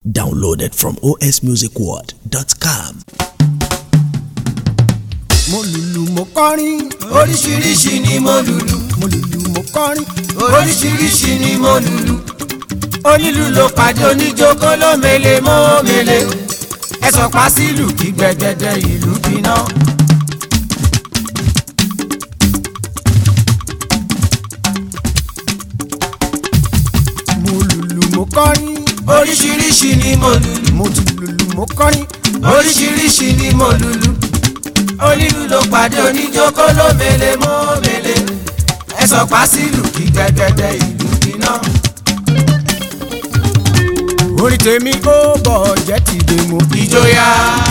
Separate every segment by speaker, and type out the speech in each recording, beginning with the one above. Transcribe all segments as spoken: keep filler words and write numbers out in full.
Speaker 1: Downloaded from o s music world dot com.
Speaker 2: Mo lùlù mo kọrin,
Speaker 3: oríṣiríṣi ni mo lùlù.
Speaker 2: mo lùlù mo kọrin,
Speaker 3: oríṣiríṣi ni mo lùlù. Onílù ló pàdé oníjó kó ló mele mọ́ mele. Ẹ sọ pa sílù kí gbẹ̀gẹ̀dẹ̀ ìlú gbiná.
Speaker 2: mo lùlù mo kọrin,
Speaker 3: Oríṣiríṣi ni mo lùlù.
Speaker 2: mo ti lùlù mo kọrin,
Speaker 3: Oríṣiríṣi ni mo lùlù. Onílù ló pàdé oníjó kó ló mele mọ́ mele. Ẹ sọ pa sílù kí gbẹ̀gẹ̀dẹ̀ ìlú gbiná.
Speaker 2: orin tèmi ó bọ̀ jẹ́ ti dé mo.
Speaker 3: Ìjòyà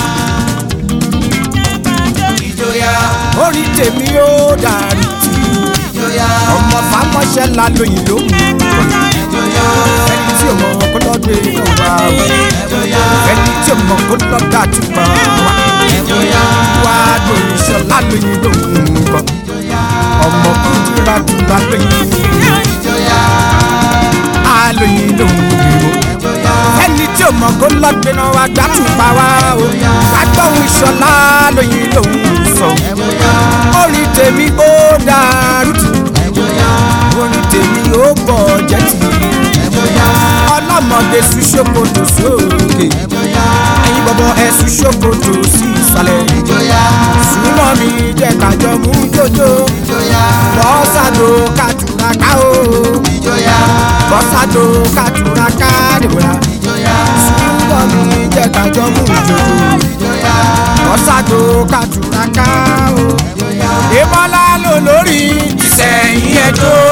Speaker 3: ìjòyà
Speaker 2: orin tèmi ó dàrí tí
Speaker 3: ìjòyà
Speaker 2: ọmọ fàmọ́ṣẹ́ la lóyìn ló mú.
Speaker 3: ìjòyà
Speaker 2: ẹni tí ò mọ̀ kó lọ́dún èèyàn wá wá.
Speaker 3: ìjòyà
Speaker 2: ẹni tí ò mọ̀ kó lọ́dún àtúmọ̀ wá.
Speaker 3: ìjòyà
Speaker 2: wá lóyìn ṣọlá lóyìn ló mú kọ́. ọmọ kúndìrà dùnà lóyìn
Speaker 3: ìjòyà
Speaker 2: á lóyìn ló mú
Speaker 3: ìjòyà
Speaker 2: ẹni tí ò mọ̀ kó lọ́dún náà wá gbà tún pa wá o. wá gbọ́hùn ṣọlá lóyìn ló mú sọ. orin tèmi ó dàrú tù. orin tèmi ó bọ̀ jẹ́ tì. ọlọ́mọdé sún ṣòkòtò sókè. ẹ̀yin bọ̀bọ̀ ẹ̀ sún ṣòkòtò sí ìsàlẹ̀. súnmọ́ mi jẹ́ kájọ mú jòjò. bọ́sàdó kàtúraká o. bọ́sàdó kàtúraká dìbòrà. súnmọ́ mi jẹ́ kájọ mú jòjò. bọ́sàdó kàtúraká o. ìmọ̀lá lò lórí
Speaker 3: Ìsẹ̀yìn ẹjọ́.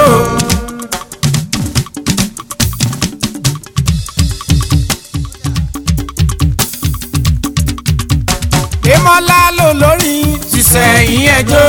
Speaker 2: ìmọ̀lá lò lórí
Speaker 3: Ìsẹ̀yìn ẹjọ́.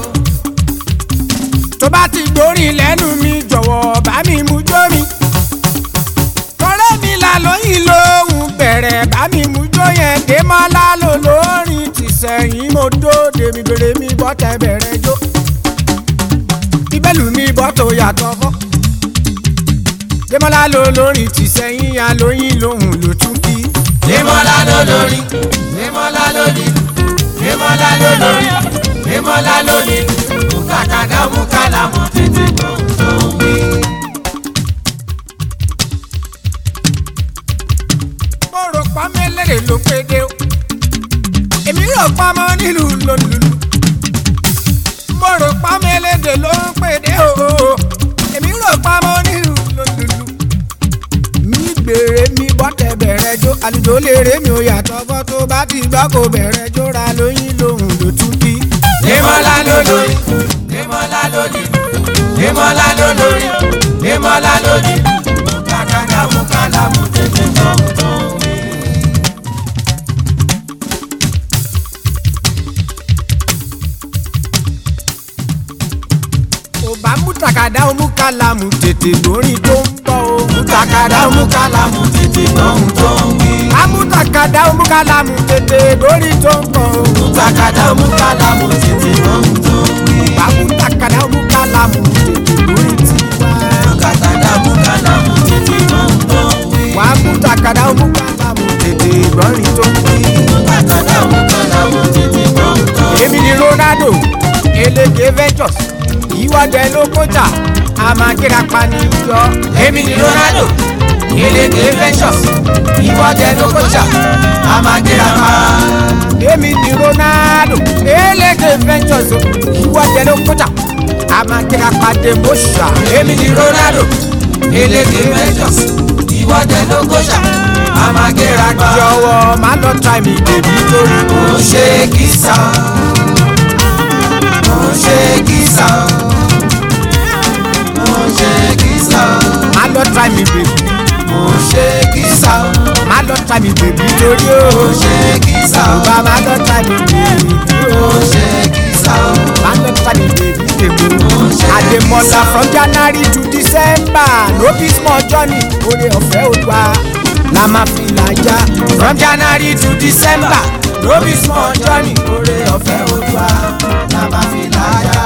Speaker 2: tó bá ti gbórin lẹ́nu mi jọ̀wọ́ bá mi mú jó mi. kọ́rẹ́ mi là lóyìn lóhùn bẹ̀rẹ̀ bá mi mú jó yẹn. ìmọ̀lá lò lórí tìsẹ̀yìn mo dóde mi bèrè mi bọ́ tẹ bẹ̀rẹ̀ jó. bíbélù mi bọ́ tó yàtọ̀ fọ́. ìmọ̀lá lò lórí tìsẹ̀yìn àlóyìn lóhùn ló tún kí.
Speaker 3: Démọ́lá ló lórí, Démọ́lá ló nílù, Démọ́lá ló lórí, Démọ́lá ló nílù. Mùkàkàdá mùkàlámù tètè gbọ́ tó wí.
Speaker 2: mo rò pa mẹ́lẹ́rẹ̀ ló péde o. èmi rò pa mọ́ nílùú lòlùlù. mo rò pa mẹ́lẹ́dẹ̀ ló ń péde o. èmi rò pa mọ́ nílùú lòlùlù. mi gbèrè mi bọ́tẹ̀ bẹ̀rẹ̀ jó. àlùjọ lèrè mi ò yàtọ̀ fọ́ tó bá ti gbọ́ kó bẹ̀rẹ̀ jó ra lóyún lòun ló tún kí.
Speaker 3: Démọ́lá ló lórí, Démọ́lá ló nílù, Démọ́lá ló lórí, Démọ́lá ló nílù. Mùkàkàdá mùkàlámù tètè gbọ́ tó wí.
Speaker 2: ò bá mú tàkàdá ó mú kálámù tètè lórí tó ń bọ̀ o.
Speaker 3: Mùkàkàdá mùkàlámù tètè gbọ́ tó wí.
Speaker 2: amútakàdá ó mú kálámù tètè lórí tó ń bọ̀ o.
Speaker 3: Mùkàkàdá mùkàlámù tètè gbọ́ tó wí.
Speaker 2: amútakàdá ó mú kálámù tètè lórí tiwa.
Speaker 3: Mùkàkàdá mùkàlámù tètè gbọ́ tó wí.
Speaker 2: wà á mú takàdá ó mú kálámù tètè lórí tó ń bọ̀.
Speaker 3: Mùkàkàdá mùkàlámù tètè gbọ́ tó wí.
Speaker 2: èmi ni Ronaldo eléke ventures ìwádẹ ló kọjá àmàkíra paniyọ.
Speaker 3: Èmi ni Ronaldo, Eleke Ventures, ìwọ́dẹ ló kọjá, àmàgẹ́ràmà.
Speaker 2: èmi ni Ronaldo eléke ventures ìwádẹ ló kọjá àmàkíra paniyọ.
Speaker 3: Èmi ni Ronaldo, Eleke Ventures, ìwọ́dẹ ló kọjá, àmàgẹ́ràmà.
Speaker 2: jọ̀wọ́ má lọ tra mi bèbí lórí.
Speaker 3: Mo ṣe kìsà, mo ṣe kìsà, mo ṣe kìsà,
Speaker 2: má lọ tra mi bèbí.
Speaker 3: mo ṣe kìsà,
Speaker 2: má lọ tra mi bèbí lórí o.
Speaker 3: mo ṣe kìsà,
Speaker 2: bá má lọ tra mi bèbí o.
Speaker 3: mo ṣe kìsà.
Speaker 2: má lọ tra mi bèbí tèmi. Àdèmọ́lá from January to December no be small journey. oore ọ̀fẹ́ Olúwa la máa fi làjà.
Speaker 3: From January to December, no be small journey. Oore ọ̀fẹ́ Olúwa la máa fi láyà.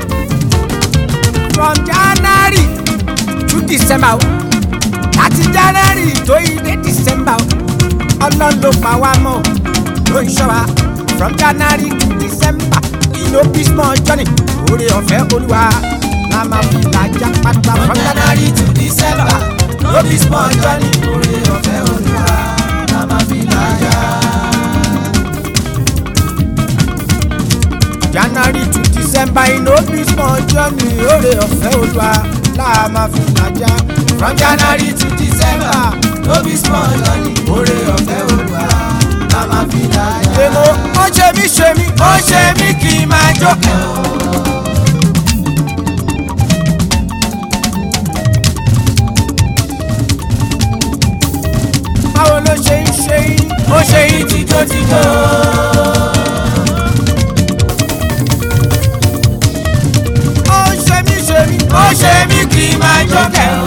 Speaker 2: from January to December o. láti January January tó yí dé December ọlọ́run ló pa wá mọ́ ló ń ṣọ́ wa from January to December no be small journey oore ọ̀fẹ́ olúwa la máa fi làjà pátá
Speaker 3: from January to December no be small journey oore ọ̀fẹ́ olúwa la máa fi làjà.
Speaker 2: January to December no be small journey oore ọ̀fẹ́ olúwa la máa fi làjà.
Speaker 3: From January to December no be small journey oore ọ̀fẹ́ olúwa la máa fi làjà.
Speaker 2: èmo ó ṣe mí ṣe mí
Speaker 3: ó ṣe mí kí n máa jókè o.
Speaker 2: báwo ló ṣe ń ṣe yín
Speaker 3: ó ṣe yín tijó-tijó.
Speaker 2: ó ṣe mí ṣe mí
Speaker 3: ó ṣe mí kí n máa jókè o.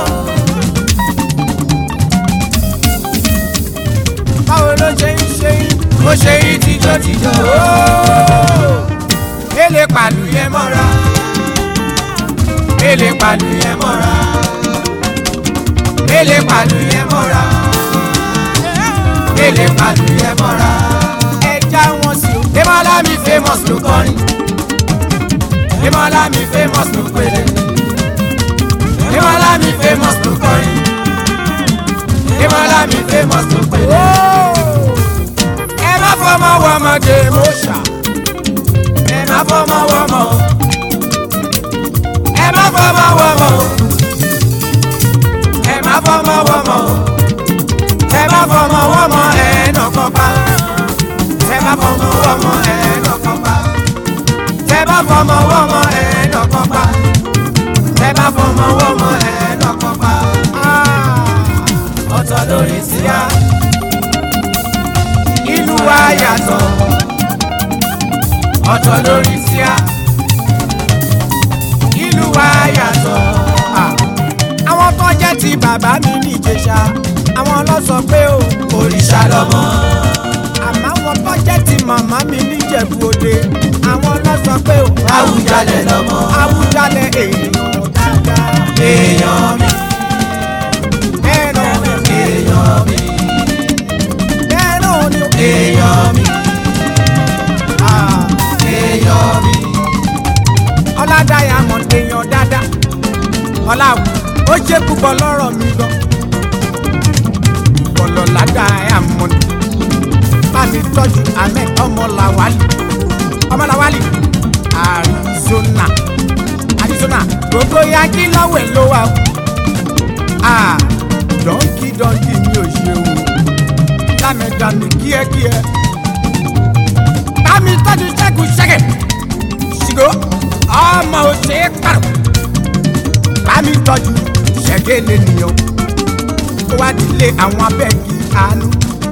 Speaker 2: báwo ló ṣe ń ṣe yín
Speaker 3: ó ṣe yín tijó-tijó.
Speaker 2: ele pàlù yẹn mọ́ra
Speaker 3: ele pàlù yẹn mọ́ra. ele pàlù yẹn mọ́ra. ele pàlù yẹn mọ́ra.
Speaker 2: ẹja wọn sí o.
Speaker 3: Demola mi famous ló kọrin. Demola mi famous ló pèlè. Demola mi famous ló kọrin. Demola mi famous ló pèlè.
Speaker 2: ẹ má fọmọ wọmọdé mo ṣá.
Speaker 3: ẹ má fọmọ wọmọ. ẹ má fọmọ wọmọ. ẹ má fọmọ wọmọ. ẹ má fọmọ wọmọ ẹ nọkọ pa. ẹ má fọmọ wọmọ ẹ nọkọ pa. ẹ má fọmọ wọmọ ẹ nọkọ pa. ẹ má fọmọ wọmọ ẹ nọkọ pa. ọ̀tọ̀ lórí síyá. ìlú wa yàtọ̀. ọ̀tọ̀ lórí síyá. ìlú wa yàtọ̀.
Speaker 2: àwọn tó jẹ́ ti bàbá mi ní Ìjẹ̀ṣà àwọn ló sọ pé o
Speaker 3: òrìṣà lọmọ.
Speaker 2: àmọ́ àwọn tó jẹ́ ti màmá mi ní Ìjẹ̀bú Òde àwọn ló sọ pé o
Speaker 3: Àwùjalẹ̀ lọmọ.
Speaker 2: Àwùjalẹ̀ èèyàn dáadáa
Speaker 3: èèyàn mi.
Speaker 2: bẹ́ẹ̀ náà ni
Speaker 3: èèyàn mi.
Speaker 2: bẹ́ẹ̀ náà ni
Speaker 3: èèyàn mi. èèyàn mi.
Speaker 2: Ọládàyà mọ̀ èèyàn dáadáa ọ̀làwù ó ṣe púpọ̀ lọ́rọ̀ mi gan bọ̀lọ̀ ládàá mọ̀ ni bá mi tọ́jú Ahmed ọmọlàwálì ọmọlàwálì Arizona Arizona gbogbo yankí lọ́wẹ̀ ló wà ó dọ́ńkì dọ́ńkì mi ò ṣeun lámẹ́dá mi kíẹ́kíẹ́ bá mi tọ́jú ṣẹ́gun ṣẹ́gẹ̀ ṣìgò ọmọ òṣè pàrọ̀ bá mi tọ́jú ṣẹ́gẹ̀ lẹ́nìyàn ó wá dilé àwọn abẹ́ẹ̀gì àánú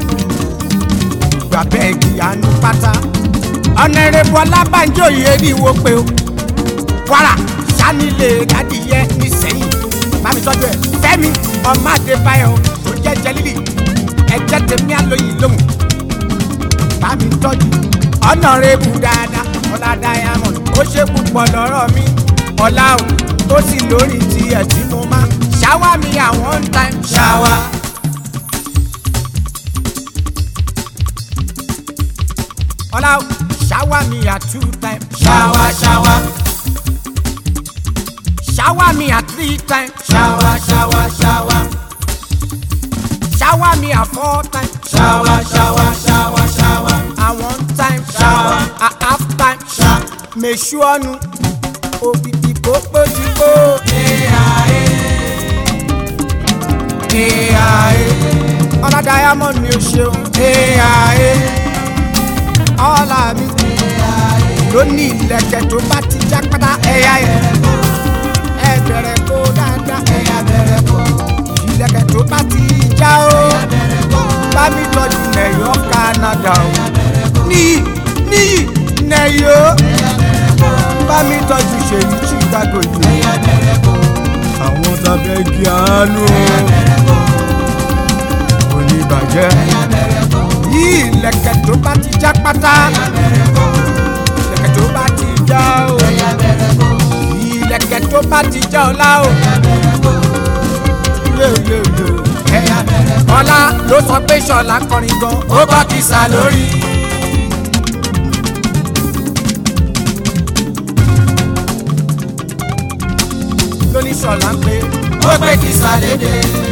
Speaker 2: gbà bẹ́ẹ̀gì àánú pátá ọ̀nẹ́rẹ́bù ọlábànjọ́ yìí ní ìwò pé o Kwara sanilé dádìyẹ nísẹ̀yìn bá mi tọ́jú ẹ̀ Fẹ́mi ọmọ Adébáyọ̀ tó jẹ́ jẹ́lílì ẹ̀jẹ̀ tèmi àlóyìn lóhùn bá mi tọ́jú ọ̀nẹ́rẹ́bù dáadáa Ọlá Diamond ó ṣe púpọ̀ lọ́rọ̀ mi ọ̀la o ó sì lórí tiẹ̀ tí mo máa ṣáwá mi àwọn one time
Speaker 3: ṣáwá.
Speaker 2: ọ̀la o ṣáwá mi à two time
Speaker 3: ṣáwá ṣáwá.
Speaker 2: ṣáwá mi à three time
Speaker 3: ṣáwá ṣáwá ṣáwá.
Speaker 2: ṣáwá mi à four time
Speaker 3: ṣáwá ṣáwá ṣáwá ṣáwá.
Speaker 2: à one time
Speaker 3: Ṣáwá.
Speaker 2: à half time
Speaker 3: ṣá.
Speaker 2: mèṣú ọ̀nù òbítí kó pójúkó. Ọlá Diamond mi ò ṣeun ọlá mi ló ní ìlẹ̀kẹ̀ tó bá ti já pátá ẹ̀yà ẹ̀ ẹ̀ bẹ̀rẹ̀ kó dáadáa ẹ̀yà bẹ̀rẹ̀ kó ìlẹ̀kẹ̀ tó bá ti já o bá mi tọ́jú nẹ̀yọ́ Canada o níyì níyì nẹ̀yọ́ bá mi tọ́jú ṣèyí Chicago yìí àwọn tàbẹ́ kí àánú oníbàjẹ́ yìí ìlẹ̀kẹ̀ tó bá ti já pátá ìlẹ̀kẹ̀ tó bá ti já o ìlẹ̀kẹ̀ tó bá ti já o lá o yóò yóò yóò ẹ̀yà Adémọ́lá ló sọ pé Ṣọlá kọrin gan
Speaker 3: ó bá kìsà lórí.
Speaker 2: lóní Ṣọlá ń pè
Speaker 3: ó gbé kìsà lédè.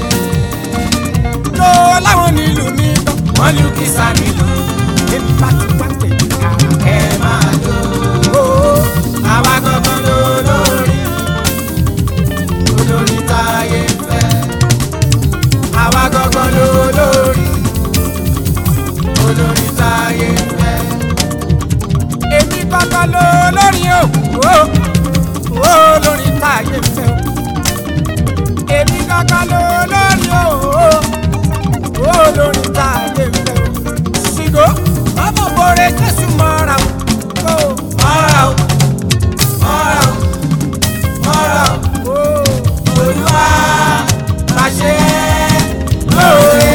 Speaker 2: ló láwọn nílùú mi tán
Speaker 3: wọ́n lu kìsà nílùú.
Speaker 2: èmi bá ti wá tèmi ká
Speaker 3: ẹ máa jó. àwa gangan lólórí. olórí táyé fẹ́. àwa gangan lólórí. olórí táyé fẹ́.
Speaker 2: èmi gangan ló lórí o ó lórí táyé fẹ́ o èmi gangan ló lórí o ó lórí táyé fẹ́ o ṣìgò ọmọ bòrè Jésù mọ́ra o
Speaker 3: mọ́ra o mọ́ra o mọ́ra o Olúwa máa ṣe lóore.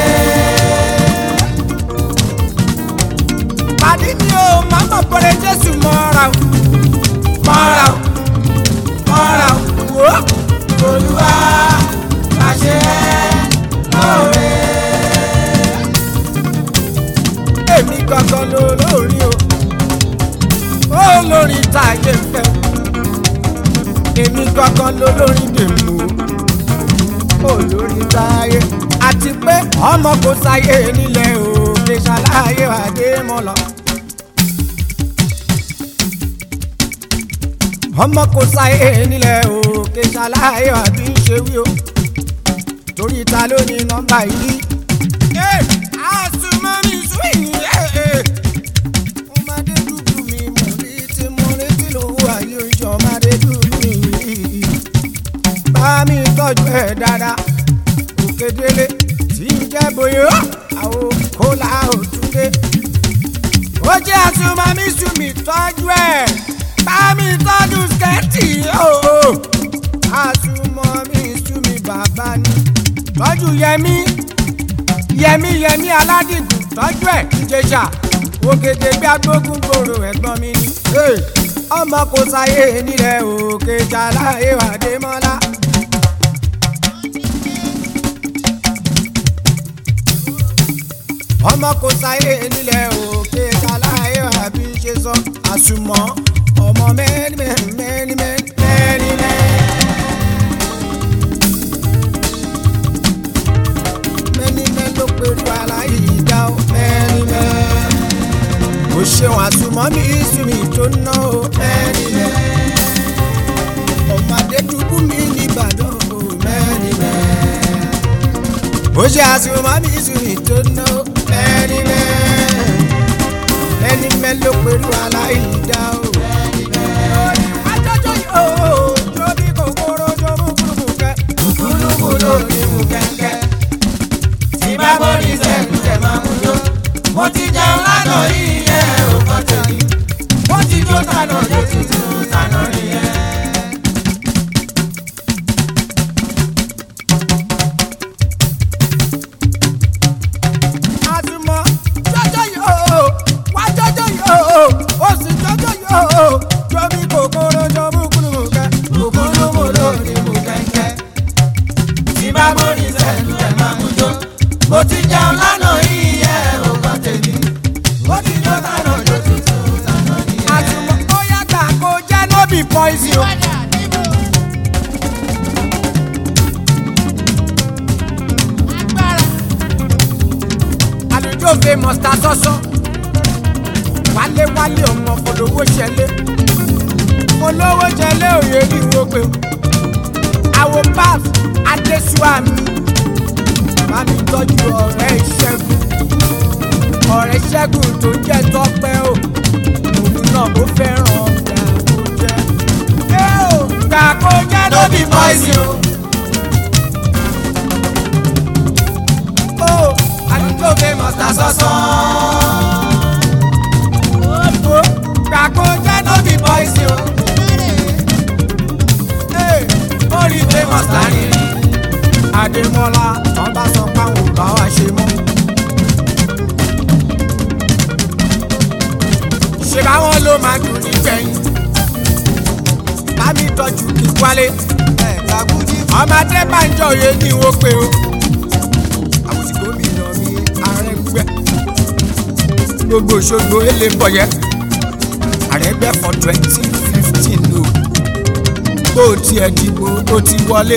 Speaker 2: pàdé mi o màmá bòrè Jésù mọ́ra o
Speaker 3: mọ́ra o mọ́ra o Olúwa máa ṣe lóore.
Speaker 2: èmi gangan ló lórí o ó lórí táyé fẹ́ èmi gangan ló lórí dèmú ó lórí táyé àti pé ọmọ kò sáyé nílẹ̀ òkè ṣàlàyé Adémọ́lá ọmọ kò sáyé nílẹ̀ òkè ṣàlàyé àbí ṣe wí o torí ta ló ní nọ́mbà yìí. àsùnmọ́ mi sún ìyẹn ọmọdé dúdú mi mọ̀ ní tí mo retí lówó ayé oṣù ọmọdé dúdú mi bá mi tọ́jú ẹ̀ dáadáa Òkèdélé tí ń jẹ́ bóyá àwọn kólà òtúndé ó jẹ́ àsùnmọ́ mi sún mi tọ́jú ẹ̀ bá mi tọ́jú skẹ́tì ooo àsùnmọ́ mi sún mi bàbá ni tọ́jú Yẹmí Yẹmí Yẹmí Aládìgún tọ́jú ẹ̀ Ìjẹ̀ṣà Ògèdè gbé agbógun gbòòrò ẹ̀gbọ́n mi ni ọmọ kò sáyé nílẹ̀ òkè ṣàlàyé Adémọ́lá. ọmọ kò sáyé nílẹ̀ òkè ṣàlàyé àbí ṣe sọ àsùnmọ́ ọmọ mẹ́rin mẹ́rin mẹ́rin mẹ́rin mẹ́rin mẹ́rin ló pẹ̀lú aláyé ìdá o mẹ́rin mẹ́rin kò ṣeun àsùnmọ́ mi ìsúnmi tó ná o mẹ́rin mẹ́rin ọmọdé dúdú mi ní Ìbàdàn o mẹ́rin mẹ́rin kò ṣe àsùnmọ́ mi ìsúnmi tó ná o mẹ́rin mẹ́rin mẹ́rin mẹ́rin ló pẹ̀lú aláyé ìdá o.
Speaker 3: mo ti jẹun lánàá yìí ẹ ò kọ́ tèmi mo ti jó tànà jó tutù tànà rí ẹ.
Speaker 2: àtúmọ̀ jọjọ yóò wá jọjọ yóò ó sì jọjọ yóò jọbí kòkòrò jọbú kúlùmù kẹ.
Speaker 3: kòkòrò mo lórí mo kẹ́kẹ́ tí bá borí sẹ́nu ẹ̀ máa mú jó mo ti jẹun lánàá yìí ẹ ò kọ́ tèmi mo ti jó tànà jó tutù tànà rí ẹ.
Speaker 2: àtúmọ̀ ó yàgbà kó jẹ́ no be poison o. àlùjọ famous ta sọ́sọ́ wálé wálé ọmọ olówó ṣẹlẹ̀ olówó ṣẹlẹ̀ òye ní ìwọ́pẹ́ àwọn babs adéṣuàmì bá mi tọ́jú ọ̀rẹ́ Ṣẹ́gun ọ̀rẹ́ Ṣẹ́gun tó jẹ́ Tọ́pẹ́ o òun náà ó fẹ́ràn gbàkó jẹ́
Speaker 3: no be poison
Speaker 2: o.
Speaker 3: àdúgbò famous ta sọ́sọ́.
Speaker 2: gbàkó jẹ́ no be poison o.
Speaker 3: orí famous láàrin
Speaker 2: Adémọ́lá tán bá sọ páwọn bá wa ṣe mọ́. ṣé báwọn ló máa dùn nígbẹ̀yìn bá mi tọ́jú kí wálé ọmọdé bá ń jọ òye ní ìwò pé o àwòsíkò mi gbogbo Òṣogbo ele bọ̀yẹ́ Àrẹ́gbẹ́ for twenty fifteen o bó tiẹ̀ dìbò ó ti wọlé.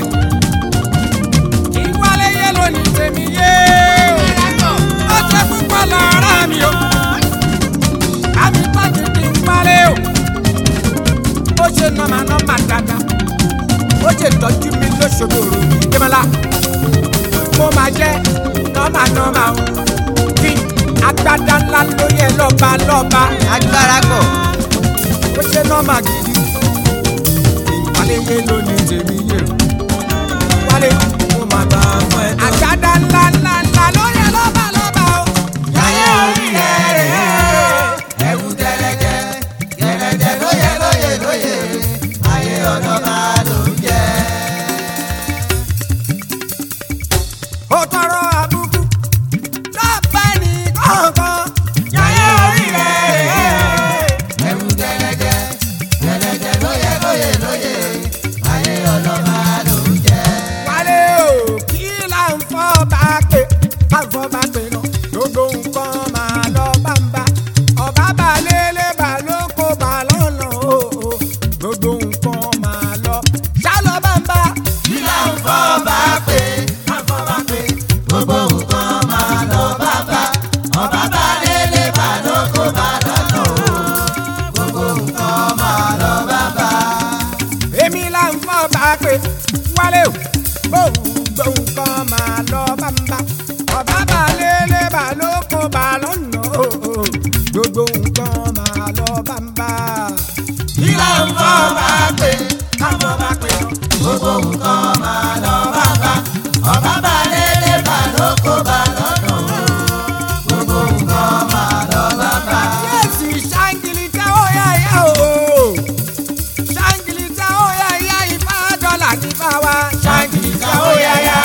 Speaker 2: ìwọlé yé lónìí tèmi yé ó jẹ́ púpọ̀ lára mi o àmì pàtó kí n wálé o ó ṣe nọ́mà nọ́mà dáadáa ó ṣe tọ́jú mi lóṣogbo òru ìdẹ́mọ́lá mo máa jẹ́ nọ́mà nọ́mà o kí agbádá ńlá ló yẹ lọ́ba lọ́ba
Speaker 3: agbára kọ̀
Speaker 2: ó ṣe nọ́mà gidi ìwálé yé lónìí tèmi yé o wálé mo máa bá ọmọ ẹ tán. agbádá ńlá ńlá ńlá ló yẹ lọ́ba lọ́ba o.
Speaker 3: yáyé orí rẹ̀ ẹ̀wù gẹ̀rẹ́gẹ̀ gẹ̀rẹ́gẹ̀ lóye lóye lóye ayé ọ̀dọ́ máa ló ń jẹ́.
Speaker 2: ó tọrọ àbùkù lọ́pẹ́ ní kọ̀ọ̀kan.
Speaker 3: yáyé orí rẹ̀ ẹ̀wù gẹ̀rẹ́gẹ̀ gẹ̀rẹ́gẹ̀ lóye lóye lóye ayé ọ̀dọ́ máa ló ń jẹ́.
Speaker 2: wálé o kí là ń fọ́ bá pé bá ń fọ́ bá pé náà gbogbo nǹkan máa lọ bámbá ọba bá lélẹ̀ bá ló kó bá lọ́nà o gbogbo nǹkan máa lọ ṣálọ bámbá.
Speaker 3: kí là ń fọ́ bá pé bá ń fọ́ bá pé gbogbo nǹkan máa lọ bàbá ọba bá lélẹ̀ bá ló kó bá lọ́nà o gbogbo nǹkan máa lọ bàbá.
Speaker 2: èmi là ń fọ́ bá pé wálé o gbogbo nǹkan máa lọ bámbá ọba bá lélẹ̀ bá ló kó bá lọ́nà o gbogbo nǹkan máa lọ bámbá.
Speaker 3: kí là ń fọ́ bá pé bá ń fọ́ bá pé gbogbo nǹkan máa lọ bàbá ọba bá lélẹ̀ bá ló kó bá lọ́nà o gbogbo nǹkan máa lọ bàbá.
Speaker 2: Yẹ́sì ṣáńgìlìtà ó yá yá o. ṣáńgìlìtà ó yá yá ifá dọ́là nífà wá.
Speaker 3: ṣáńgìlìtà ó yá yá.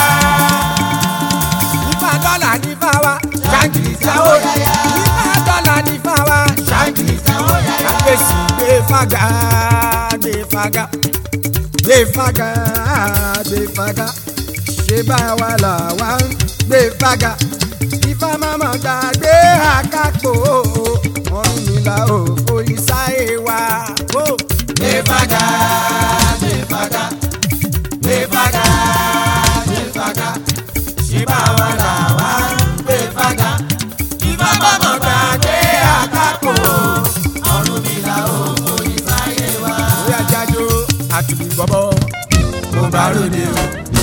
Speaker 2: ifá dọ́là nífà wá.
Speaker 3: ṣáńgìlìtà ó yá yá.
Speaker 2: ifá dọ́là nífà wá.
Speaker 3: ṣáńgìlìtà ó yá yá.
Speaker 2: kábíyèsí gbé fàgà gbé fàgà gbé fàgà gbé fàgà ṣé bá wa là wá ń gbé fàgà ifá máma gbàgbé àkàpọ̀ ọ̀run mi là ó forí sáyé wa.
Speaker 3: gbé fàgà gbé fàgà gbé fàgà gbé fàgà ṣé bá wa là wá ń gbé fàgà ifá máma gbàgbé àkàpọ̀ ọ̀run mi là ó forí sáyé wa.
Speaker 2: orí ajájó àtùbí bọ́bọ́
Speaker 3: mo bá ròde o.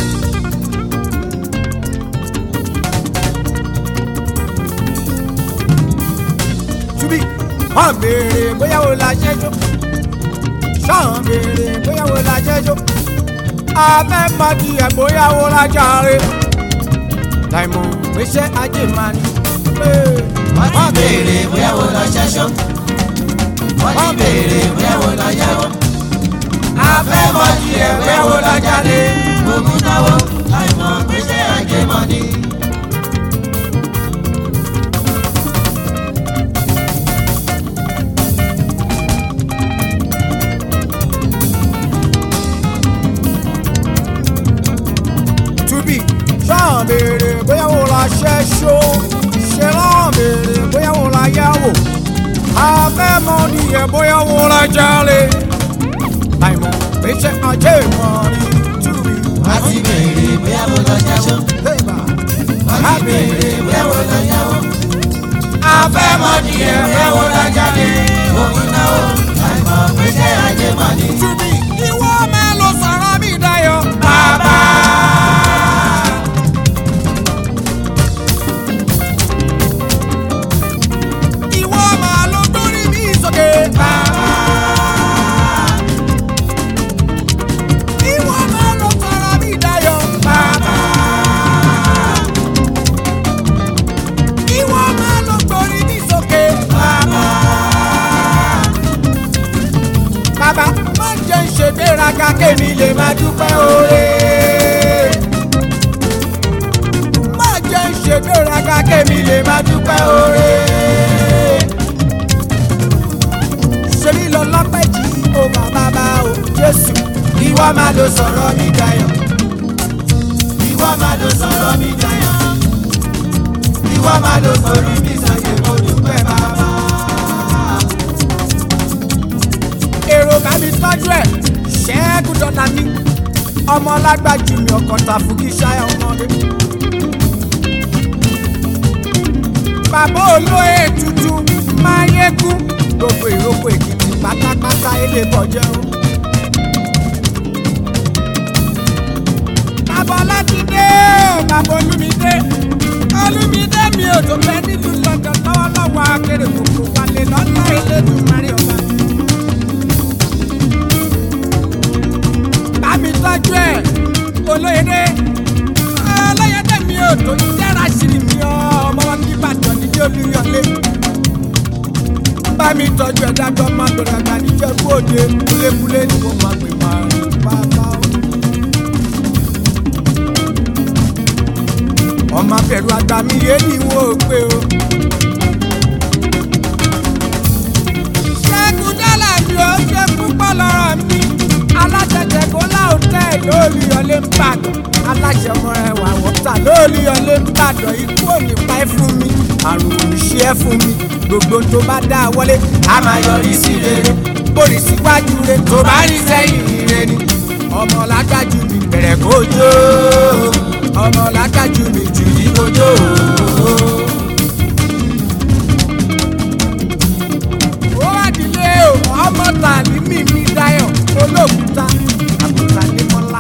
Speaker 2: túbí wọ́n béèrè bóyá wo la ṣẹ́jọ́ ṣọ́ọ̀n béèrè bóyá wo la ṣẹ́jọ́ abẹ́ mọ́tì ẹ̀ bóyá wo la jàre láìmọ̀ pèsè ajé máa ní.
Speaker 3: wọ́n ti béèrè bóyá wo lọ ṣẹ́ṣọ́ wọ́n ti béèrè bóyá wo lọ yáwó afẹ́ mọ́tì ẹ̀ bóyá wo lọ jáde ògùn náwó láìmọ̀ pèsè ajé mọ́ ni.
Speaker 2: túbí ṣọ́ọ̀n béèrè bóyá wo la ṣẹ́ṣọ́ ṣe lọ́ọ̀n béèrè bóyá wo la yáwó abẹ́ mọ́tì ẹ̀ bóyá wo la jàre láìmọ̀ pèsè ajé máa ní. túbí
Speaker 3: wọ́n ti béèrè bóyá wo lọ ṣẹ́ṣọ́ wọ́n ti béèrè bóyá wo lọ yáwó afẹ́ mọ́tì ẹ̀ bóyá wo lọ jáde ògùn náwó láìmọ̀ pèsè ajé mọ́ ni.
Speaker 2: túbí ìwọ máa lọ sọ̀rọ̀ mi dayọ̀.
Speaker 3: bàbá.
Speaker 2: ìwọ máa lọ gbórí mi sókè. ìwọ máa lọ sọ̀rọ̀ mi dayọ̀. ìwọ máa lọ gbórí mi sókè. bàbá má jẹ́ ń ṣègbéraga kémi lè máa dúpẹ́ oore. má jẹ́ ń ṣègbéraga kémi lè máa dúpẹ́ oore. ṣe mí lọ lọ́pẹ́ jí o bàbá bá o Jésù.
Speaker 3: ìwọ máa lo sọ̀rọ̀ mi dayọ̀ ìwọ máa lo sọ̀rọ̀ mi dayọ̀ ìwọ máa lo sọ̀rọ̀ mi sàyè mo dúpẹ́ bàbá.
Speaker 2: mi tọ́jú ẹ̀ ṣẹ́gun dọ́là mi ọmọ lágbájú mi ọkọ̀ tàfùkì ṣáyà ọmọdé. bàbá olóyè tuntun máa yẹkún gbogbo ìrókò èkìtì pátápátá ilé bọ̀jẹ́ o. bàbá ọlátúndé bàbá olúmídé olúmídé mi ò tó fẹ́ nílùú london lọ́wọ́lọ́wọ́ akérè gbogbo wálé lọ́nà ilé tó márí ọba. bàmí tọ́jú ẹ̀ olóyèdè olóyèdè mi ò tó jẹ́ra sírí mi ọmọ ní ìbàdàn nídìí olúyọlé. bàmí tọ́jú ẹ̀ dájọ́ máa bẹ̀rẹ̀ àgbà níjẹ́ gbòde kúlékúlé ni mo máa pè máa rí bàbá o. ọmọ abẹ̀rù àgbà mi yé ni wọ́n ò pé o. ṣẹ́gun dọ́là mi ò ṣe púpọ̀ lọ́rọ̀ mi aláṣẹjẹ kó láòtẹ́ lórí ọlé ń bàdàn aláṣẹ ọmọ ẹwà wọ́tà lórí ọlé ń bàdàn ikú òní pa ẹ́ fún mi àrùn òní ṣe ẹ́ fún mi gbogbo tó bá dá a wọlé a máa yọrí sí rere bórí síwájú re tó bá rí sẹ́yìn ire ni ọmọ lágbájú mi bẹ̀rẹ̀ kó jó ọmọ lágbájú mi jù yí kó jó. ó wá dilé o ọmọ tàbí mímí Dayọ̀ olóòkúta àbúrò àdémọ́lá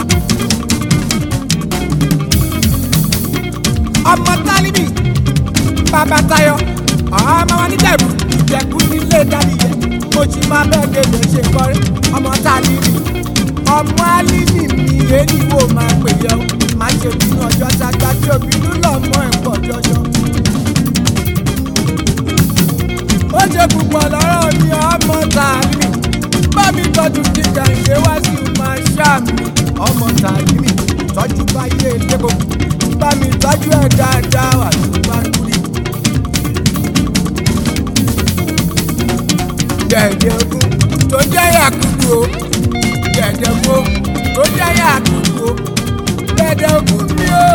Speaker 2: ọmọ tálíbì bàbá Táyọ̀ ọmọ wa níjẹ̀bú ìjẹ̀bú nílé dálìyẹ mo ti máa bẹ́ẹ̀ dédé ṣe kọrin ọmọ tálíbì ọmọ álíbì mi èyí wo máa pè yẹ o má ṣe bínú ọjọ́ ságbá tí òbínú lọ́mọ ẹ̀kọ́ jọjọ. ó ṣe púpọ̀ lọ́rọ̀ mi ọmọ tálíbì bámi tọ́jú kíkà ìwé wá sí máa ṣáàmì ọmọ tàlímì tọ́jú báyé lẹ́kọ̀ọ́ bámi tọ́jú ẹ̀ dáadáa wà ló bá kúrì. dẹ̀dẹ̀ ogun tó jẹ́ Yakubu o dẹ̀dẹ̀ ogun tó jẹ́ Yakubu o dẹ̀dẹ̀ ogun ni o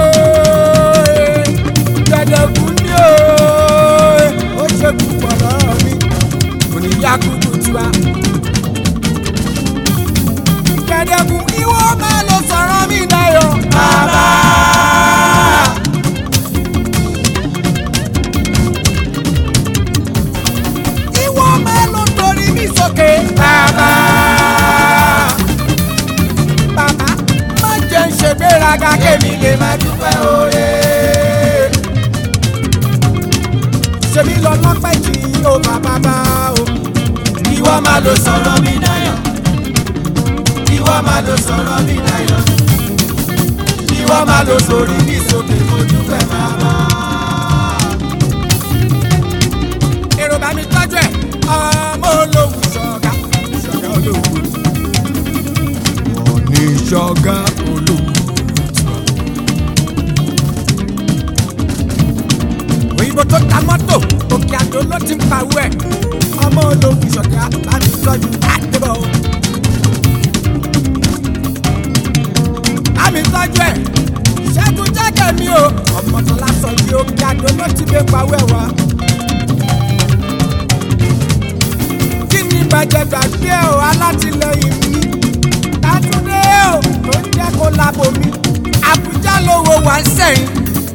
Speaker 2: dẹ̀dẹ̀ ogun ni o ó ṣe púpọ̀ lọ́rọ̀ mi kò ní Yakubu tiwa. Dẹ̀dẹ̀kùn ìwọ máa lọ sọ̀rọ̀ mi Dayọ̀. Bàbá. Ìwọ máa lọ torí mi sókè. Bàbá. Bàbá má jẹ́ ń ṣègbéraga kémi lè máa dúpẹ́ oore. Ṣèmi lọ lọ́pẹ́ jì ó bàbá bá o. Ìwọ máa lọ sọ̀rọ̀ mi Dayọ̀. Ìwọ máa lọ sọ̀rọ̀ mi Dayọ̀. Ìwọ máa lọ sórí mi sókè mo dúpẹ́ bàbá. èrò bá mi tọ́jú ẹ̀ ọmọ olówó ṣọ̀gá ṣọ̀gá olówó. wọ́n ní ṣọ̀gá olówó. òyìnbó tó ta mọ́tò òkè àdó ló ti ń pawó ẹ̀ ọmọ olówó ṣọ̀gá bá mi tọ́jú àdébọ̀ o. mi tọ́jú ẹ̀ ṣẹ́gun jẹ́gẹ̀ mi o ọmọ tó lásán yìí ó kí adó ló ti gbé pawẹ́ wa. kí ni bàjẹ́ gbàgbé o alátìlẹyìn mi Látúndé o tó ń jẹ́ kó lábo mi Àbújá lówó wà ń sẹ́yìn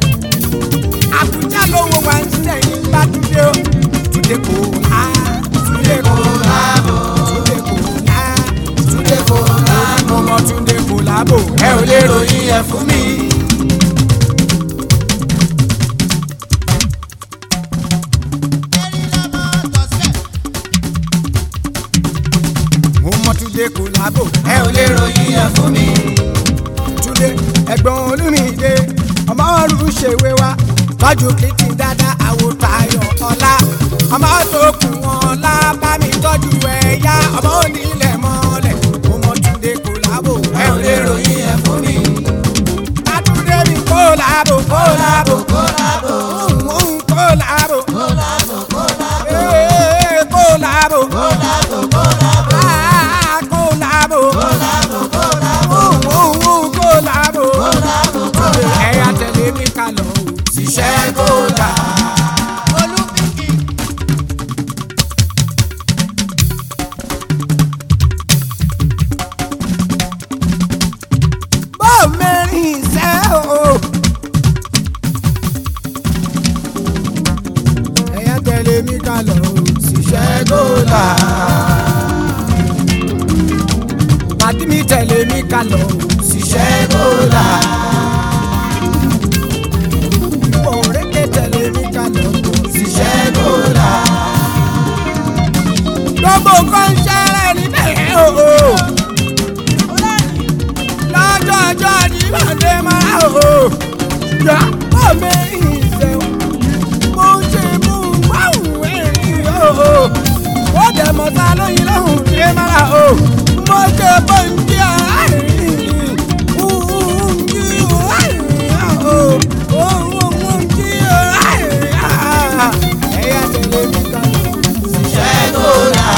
Speaker 2: Àbújá lówó wà ń sẹ́yìn Látúndé o Túndé kò lá Túndé kò lábo Túndé kò lá Túndé kò lábo ọmọ Túndé kò lábo ẹ ò lè ròyìn ẹ fún mi. Túndé kò lábò ẹ ò lè ròyìn ẹ fún mi. Túndé ẹ̀gbọ́n Olúmídé ọmọ ọrùn ṣèwé wa tọ́jú kìtì dáadáa àwòtayọ̀ ọ̀la ọmọ tó kù wọn lá bá mi tọ́jú ẹ̀yà ọmọ onílẹ̀ mọ́lẹ̀ ọmọ Túndé kò lábò ẹ ò lè ròyìn ẹ fún mi. Látúndé mi kò lábò kò lábò kò lábò kò lábò kò lábò kò lábò kò lábò kò lábò kò lábò. Kolabo, kolabo, kolabo, kolabo, kolabo, kolabo. Ẹ̀yà tẹ̀lé mi ká lọ ṣiṣẹ́ kódà. Olúbíkì. mi ká lọ ṣiṣẹ́ gòlà. Pàdí mi tẹ̀lé mi ká lọ ṣiṣẹ́ gòlà. Òrékè tẹ̀lé mi ká lọ ṣiṣẹ́ gòlà. Gbogbo nǹkan ṣẹlẹ̀ níbẹ̀ o. Lọ́jọ́ ọjọ́ ní ìbàdí máa o. Yà á mẹ́rin ìṣẹ̀wọ̀n. Mo ṣe mú báwùn ẹ̀rín o. Ó dẹ̀ mọ̀ ta lóyin lóhùn ní mara o. Mo ṣe bọ́ǹdì àárín. Òun kí àárín o. Òun kí àárín. Ẹ̀yà tẹ̀lé mi kan. Ṣiṣẹ́ gòlà.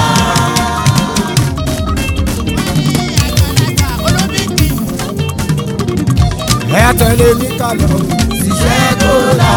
Speaker 2: Ẹ̀yà tẹ̀lé mi kan lọ. Ṣiṣẹ́ gòlà.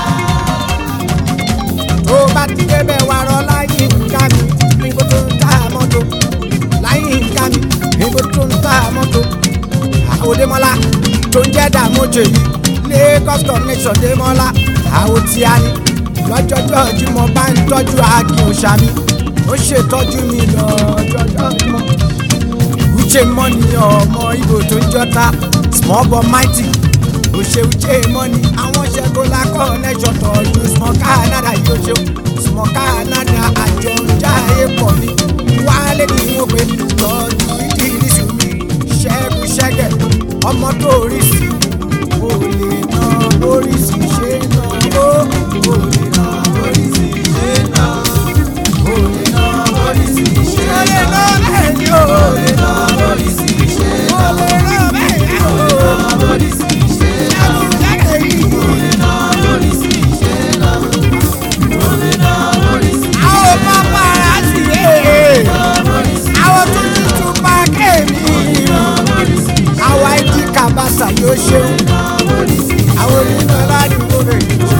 Speaker 2: Tó bá ti débẹ̀ wá rọ láyé nǹkan mi. Níbo tó ń ta mọ́tò. Láyé nǹkan mi. Níbo tó ń ta mọ́tò. Àwòdémọ́lá tó ń jẹ́ Dàmójè yìí. Lagos connection Démọ́lá. Àwò tí a ní. Lọ́jọ́jọ́ tí mo bá ń tọ́jú Akin Òṣàmí. Ó ṣètọ́jú mi lọ́jọ́jọ́ tí mo. Uche Money ọmọ Ìgbò tó ń jọta. Small but mighty. Ó ṣe Uche Money. Àwọn ṣẹ́gun connection tọ́jú Small Canada yóò ṣe. Small Canada àjọ ń já èèpọ̀ ni. Wálé ni wọ́n pè tọ́jú ìdílísù mi. Ṣẹ́gun ṣẹ́gẹ̀ ọmọ tó rí sí. Ó lè ná orí sí ṣe ná ó. Ó lè ná orí sí ṣe ná. Ó lè ná orí sí ṣe ná. Ó lè ná bẹ́ẹ̀ ni ó. Ó lè ná orí sí ṣe ná. Ó lè ná bẹ́ẹ̀ ni ó. Ó lè ná orí sí ṣe ná. Ṣẹ́gun ṣẹ́gẹ̀ yìí. Ó lè ná orí sí ṣe ná. Ó lè ná orí sí ṣe ná. Àwọn paparazzi yé. Àwọn tó ti tún pa kéèmí. Àwọn àìdí kàbàṣà yóò ṣeun. Àwọn onímọ̀ aládùúgbò rẹ̀.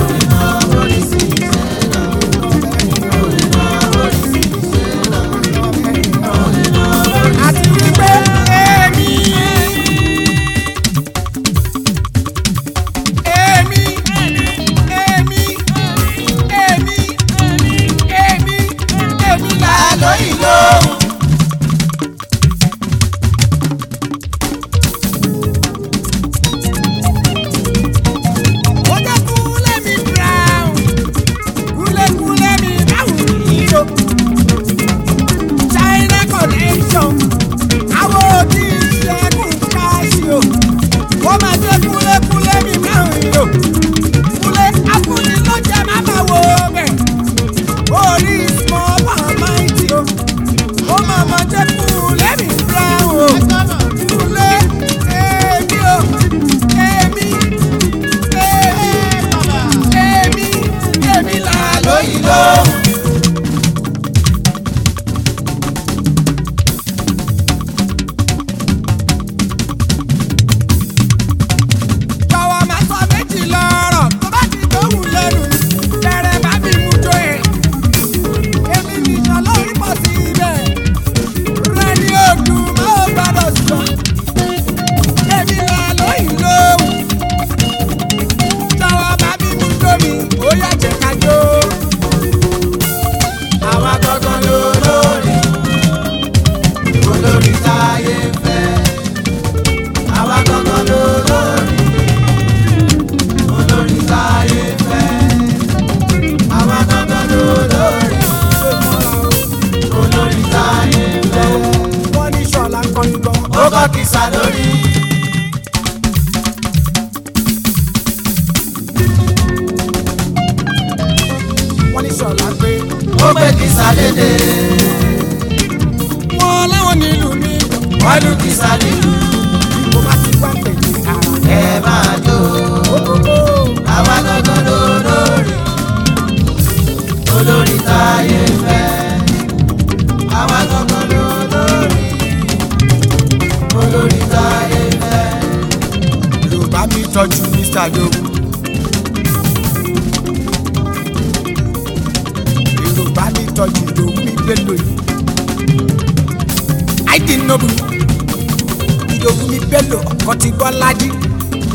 Speaker 2: Àti wípé èmi èmi èmi èmi èmi èmi là lóyìn lóhùn. Ó jẹ́ kúlẹ̀ mi brown, kúlẹ̀ kúlẹ̀ mi brown yìí o. China connection, àwọn òdì ìṣẹ́gun káàsì o. Wọ́n máa jẹ́ kúlẹ̀ kúlẹ̀ mi brown yìí o. Kúlẹ̀ akúni ló jẹ́ máma wo bẹ̀. Orí small but mighty o. Ó máa máa jẹ́ kúlẹ̀ mi brown o. Kúlẹ̀ èmi o. Èmi èmi èmi èmi là lóyìn lóhùn. Jọ̀wọ́ máa sọ méjì lọ́rọ̀ tó bá ti dóhùn lẹ́nu bẹ̀rẹ̀ bá mi mú jó ẹ̀. Èmi nìyàn lórí pọ̀ sí ibẹ̀. Rẹ́ni òdùn máa ń gbọ́dọ̀ sọ. Èmi là lóyìn lóhùn. Jọ̀wọ́ bá mi mú jó mi, ó yá jẹ́ ká jó. Àwa gangan lolórí, olórí táyé fẹ́. Àwa gangan lolórí, olórí táyé fẹ́. Àwa gangan lolórí, olórí táyé fẹ́. Wọ́n ní Ṣọlá ń kọrin gan. Ó kọ́ kìsà lórí. Wọ́n ní Ṣọlá pé ó gbé kìsà lédè. Wọ́n láwọn nílùú mi. Wọ́n lù kìsà nílùú. Mo bá ti wá pè ní ara. Ẹ máa jó. Àwa gangan lolórí, olórí táyé fẹ́. Àwa gangan lolórí, olórí táyé fẹ́. Yorùbá mi tọ́jú Mister Yogu. Yorùbá mi tọ́jú Yogu mi Bello yìí. Àìdí Nobu Yogu mi Bello ọkọ ti gbọ́ lájí.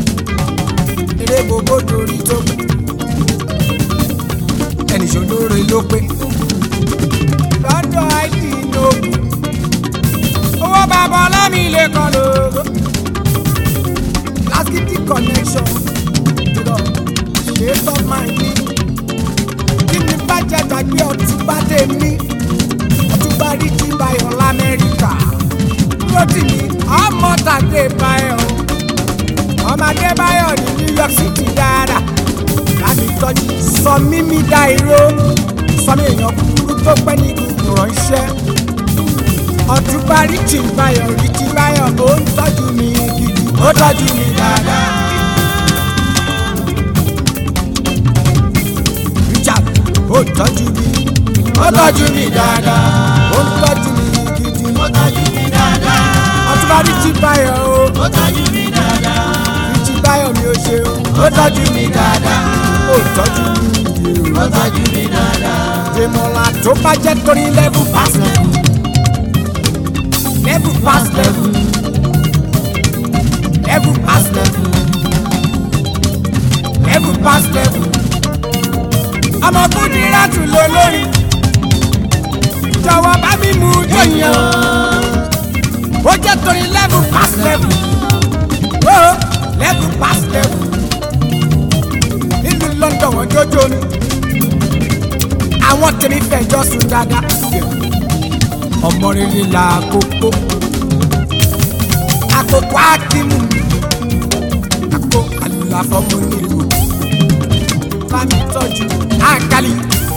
Speaker 2: Eré gbogbo dorí tó kù. Ẹnì ṣòlóore ló pé lọ́dọ̀ àìdí lóògùn owó bàbá ọlámi lè kọ́ lóògùn Lasgidi connection ṣe tọ́ máa ní kí ni bàjẹ́ gbàgbé ọtí bá dé ní ọtún bá rí jí báyọ̀ lamẹ́ríkà lótì ní ọmọ tàdé báyọ̀ ọmọdé báyọ̀ ní New York City dáadáa láti tọ́jú sọ mímí dá irọ́ sọmi èèyàn kúkúrú tó pẹ́ ní gbogbo ránṣẹ́ ọtún bá rí jí báyọ̀ rí jí báyọ̀ ó ń tọ́jú mi gidi ó tọ́jú mi dáadáa. Richard ó tọ́jú mi ó tọ́jú mi dáadáa ó ń tọ́jú mi gidi ó tọ́jú mi dáadáa. ọtún bá rí jí báyọ̀ ó ó tọ́jú mi dáadáa. rí jí báyọ̀ mi ò ṣe ó tọ́jú mi dáadáa ó tọ́jú mi gidi ó tọ́jú mi dáadáa. Dèmọ̀lá tó bá jẹ́ torí level pass level level pass level level pass level level pass level ọmọ Kúdírát tún lọ lórí jọ̀wọ́ bá mi mú jọyàn ó jẹ́ torí level pass level ó level pass level nílùú London wọn jójó ni àwọn tèmi fẹjọ́ sùn dáadáa ọmọ rere la àkókò àkókò àkínú àkókò àlùláfọmọ nílùú fami tọ́jú àgálí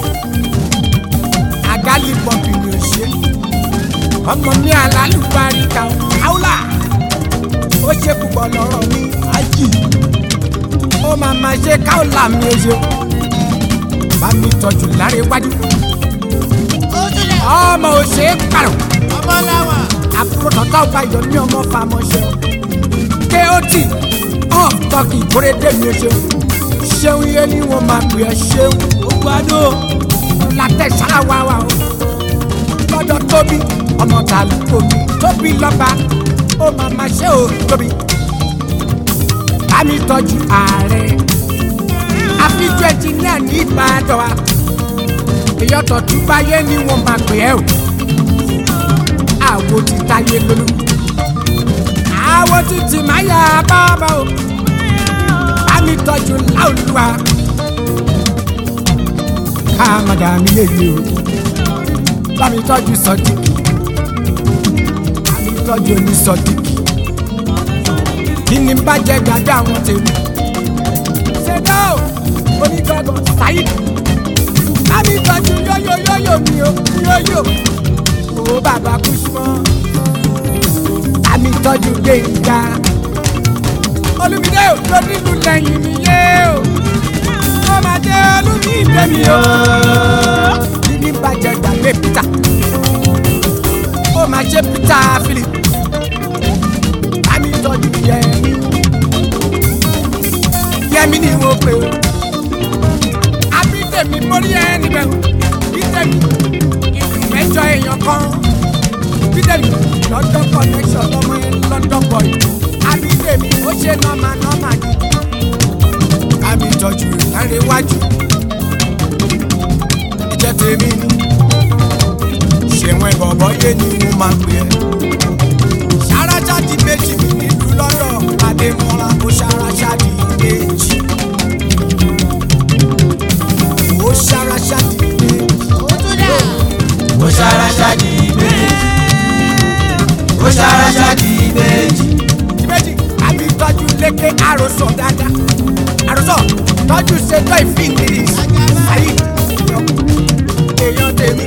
Speaker 2: àgálí pọ̀pì ni ò ṣe ọmọ ní àlálùbáríkà káwùlà ó ṣe púpọ̀ lọ́rọ̀ mi ájì ó máa ma ṣe káwùlà mi ó ṣe fami tọ́jú láre wájú ọmọ ò ṣe é pàrọ̀ ọmọ láwà àbúrò tọ́tà ọba ìyọ̀ ní ọmọ fàmọ́ṣẹ́ kot off turkey kórèdé mi ó ṣe ṣeun yé ni wọn máa pè é ṣeun ogun adó látẹ̀ ṣáláwá wa o lọ́dọ̀ tóbi ọmọ tàlù tóbi tóbi lọ́ba ó máa ma ṣe ò tóbi bámi tọ́jú ààrẹ àfijọ́ ẹtì náà ní Ìbàdàn wa ìyọ́tọ̀ tún báyé ni wọn máa pè é o àwo ti táyé lólu àwo ti tì máa yà bàbá o bámi tọ́jú láòlùwà ká madàmí yéye o bámi tọ́jú sọdíkì bámi tọ́jú onísọdíkì kí ni bàjẹ́ gbàgbé àwọn tèmi ṣẹdá o onígbàgbọ́ Saheed bámi tọ́jú yóyóyóyó mi o yóyó o bàbá kúṣmọ́ bámi tọ́jú Gbénga Olúmídé o ló nínú lẹ́yìn mi yé o ó máa jẹ́ Olúmídé mi o níbi bàjẹ́ gbàgbé Peter ó máa ṣe Peter Philip bámi tọ́jú Yẹmi Yẹmi ni mo pè o abídèmí mórí ẹni bẹ́ẹ̀ bídèmí ìmẹ́jọ èèyàn kan bídèmí London connection ọmọ yẹn London boy abídèmí ó ṣe nọ́mà nọ́mà ni àmì ìtọ́jú ìdáre wájú ìjẹ́ tèmi ni ṣèwọ̀n ìbọ̀bọ̀ yé ni mo máa pè é ṣàràṣàdì méjì mi nílùú London Adémọ́lá ó ṣàràṣàdì méjì ó ṣàràṣàdì méjì ó ṣàràṣàdì méjì ó ṣàràṣàdì méjì méjì àbí tọ́jú lékè àròsọ dáadáa àròsọ tọ́jú ṣètò ìfìdí Saheed èèyàn tèmi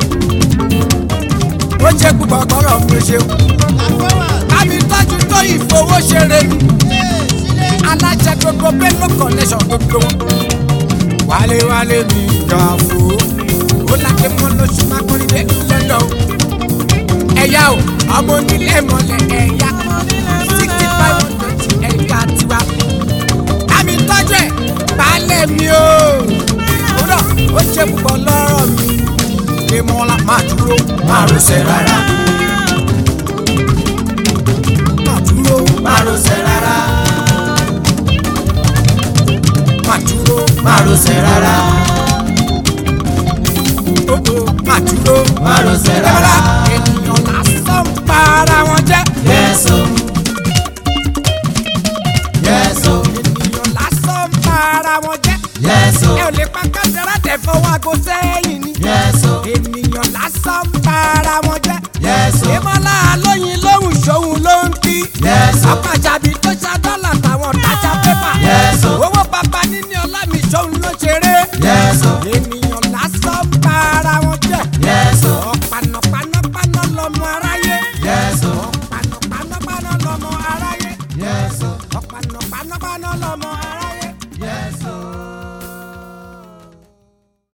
Speaker 2: ó ṣe púpọ̀ kọ́rọ̀ mi ṣe àbí tọ́jú tó ìfowóṣeré mi aláṣẹ gbogbo Bello connection gbogbo wálé wálé mi jà fún ó láti mọ lóṣù mákùnrin dé lọ́dọ̀ ẹ̀yà o ọmọ onílé mọ̀lẹ́ ẹ̀yà sixty five hundred ẹ̀yà tiwa àmì tọ́jú ẹ̀ baálé mi o òwúrọ̀ ó ṣe púpọ̀ lọ́rọ̀ mi lè mọ́ ọ́lá máa dúró máa rọṣẹ́ rárá máa dúró máa rọṣẹ́ rárá máa dúró máa rọṣẹ́ rárá o.
Speaker 3: Márosẹ̀ rárá.
Speaker 2: Ènìyàn lásán ń pa ara wọn jẹ́.
Speaker 3: Yes o. Yes o.
Speaker 2: Ènìyàn lásán ń pa ara wọn jẹ́.
Speaker 3: Yes o.
Speaker 2: Ẹ ò lè pa kádàrá tẹ̀ fọwọ́ aago sẹ́yìn ni.
Speaker 3: Yes o.
Speaker 2: Ènìyàn lásán ń pa ara wọn jẹ́.
Speaker 3: Yes o.
Speaker 2: Ìmọ̀lá lóyin lóhùn ṣòun ló ń kí.
Speaker 3: Yes o.
Speaker 2: Àpàjàbí tó ṣá dọ́là táwọn tajà pépà.
Speaker 3: Yes o.
Speaker 2: Owó bàbá níní ọlá mi ṣòun ló ṣeré.
Speaker 3: Yes o.
Speaker 2: Ènìyàn